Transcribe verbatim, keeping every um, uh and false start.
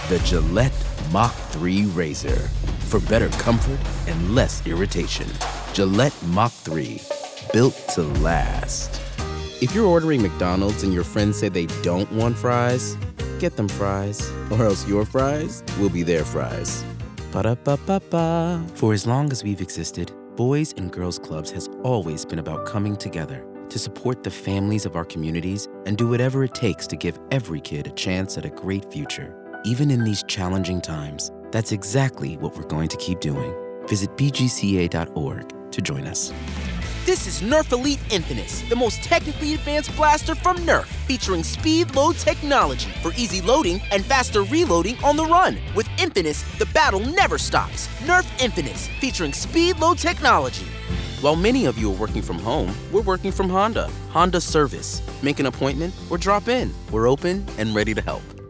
the Gillette Mach three Razor. For better comfort and less irritation. Gillette Mach three, built to last. If you're ordering McDonald's and your friends say they don't want fries, get them fries, or else your fries will be their fries. Ba-da-ba-ba-ba. For as long as we've existed, Boys and Girls Clubs has always been about coming together to support the families of our communities and do whatever it takes to give every kid a chance at a great future. Even in these challenging times, that's exactly what we're going to keep doing. Visit b g c a dot org to join us. This is Nerf Elite Infinus, the most technically advanced blaster from Nerf, featuring speed load technology for easy loading and faster reloading on the run. With Infinus, the battle never stops. Nerf Infinus, featuring speed load technology. While many of you are working from home, we're working from Honda. Honda Service. Make an appointment or drop in. We're open and ready to help.